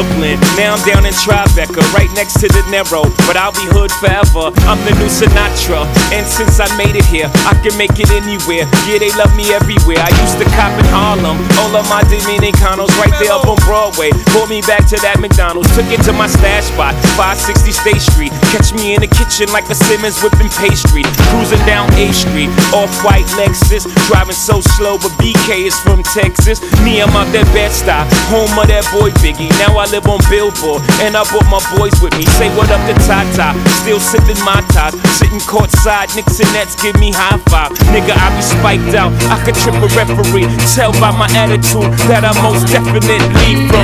Brooklyn. Now I'm down in Tribeca, right next to De Niro. But I'll be hood forever, I'm the new Sinatra. And since I made it here, I can make it anywhere. Yeah, they love me everywhere. I used to cop in Harlem, all of my Dominicanos right there up on Broadway. Pulled me back to that McDonald's, took it to my stash spot, 560 State Street. Catch me in the kitchen like a Simmons whipping pastry. Cruising down A Street, off-white Lexus. Driving so slow, but BK is from Texas. Me, I'm out that Bed-Stuy, home of that boy Biggie. Now I live on Billboard, and I brought my boys with me. Say what up to Tata, still sipping my ties. Sitting courtside, Knicks and Nets give me high five. Nigga, I be spiked out, I could trip a referee. Tell by my attitude that I most definitely from.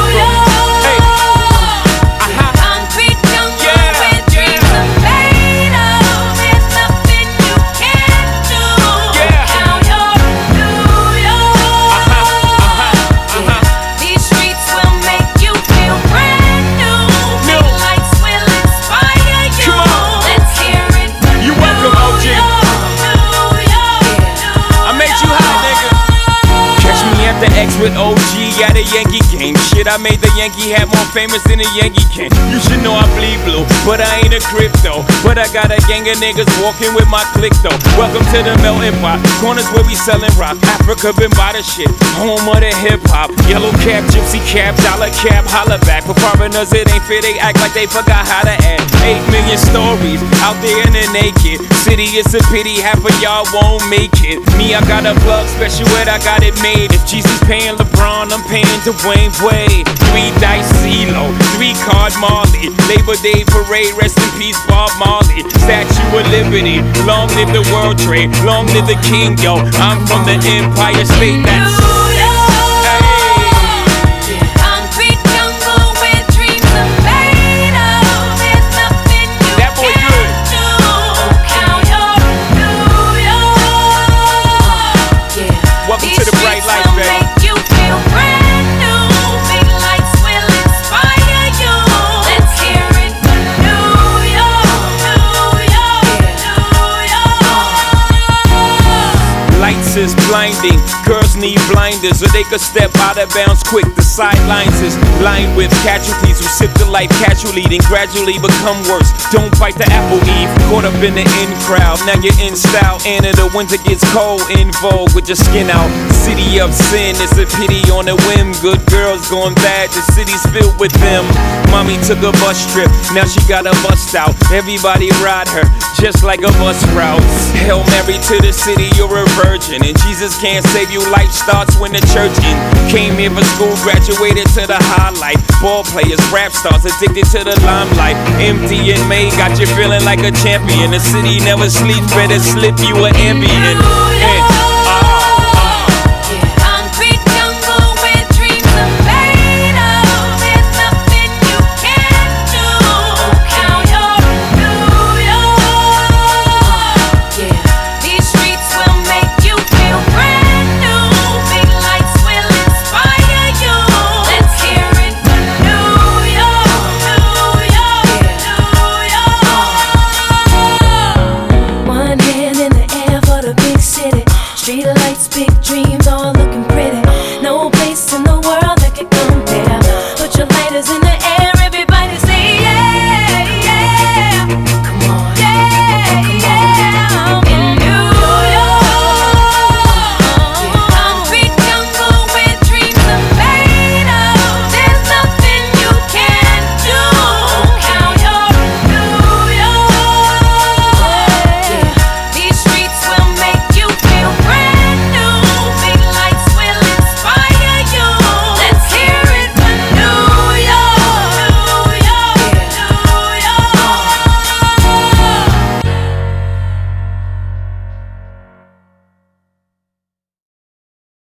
With OG at a Yankee game. Shit, I made the Yankee hat more famous than a Yankee can. You should know I bleed blue, but I ain't a crypto. But I got a gang of niggas walking with my click though. Welcome to the melting pot, corners where we sellin' rock. Africa been by the shit, home of the hip hop. Yellow cap, gypsy cap, dollar cap, holla back. For foreigners it ain't fair, they act like they forgot how to act. 8 million stories out there in the naked city. It's a pity half of y'all won't make it. Me, I got a plug special ed, I got it made. If Jesus paying LeBron, I'm paying Dwayne Wade. 3 dice CeeLo, 3 card Marley. Labor Day parade, rest in peace Bob Marley. Statue of Liberty, long live the World Trade, long live the King, yo. I'm from the Empire State, that's is blinding. Girls need blinders or they could step out of bounds quick. The sidelines is lined with casualties who sip the life casually, then gradually become worse. Don't bite the apple, Eve. Caught up in the in crowd, now you're in style. And in the winter gets cold, in vogue with your skin out. City of sin, it's a pity on a whim. Good girls going bad, the city's filled with them. Mommy took a bus trip, now she got a bust out. Everybody ride her, just like a bus route. Hail Mary to the city, you're a virgin. And Jesus can't save you, life starts when the church in. Came here for school, graduated to the highlight. Ball players, rap stars, addicted to the limelight. Empty and May got you feeling like a champion. The city never sleeps, better slip you an Ambien.